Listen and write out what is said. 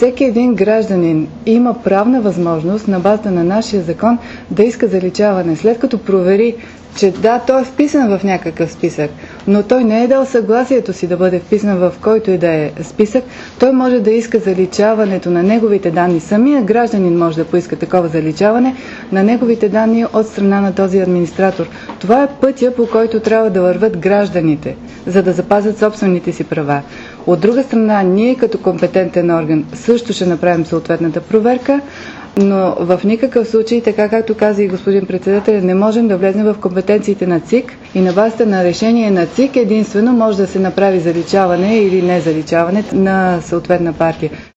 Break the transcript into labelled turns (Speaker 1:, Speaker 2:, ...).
Speaker 1: Всеки един гражданин има правна възможност на базата на нашия закон да иска заличаване, след като провери, че да, той е вписан в някакъв списък, но той не е дал съгласието си да бъде вписан в който и да е списък, той може да иска заличаването на неговите данни. Самия гражданин може да поиска такова заличаване на неговите данни от страна на този администратор. Това е пътя, по който трябва да върват гражданите, за да запазят собствените си права. От друга страна, ние като компетентен орган също ще направим съответната проверка, но в никакъв случай, така както каза и господин председател, не можем да влезем в компетенциите на ЦИК и на базата на решение на ЦИК единствено може да се направи заличаване или не заличаване на съответна партия.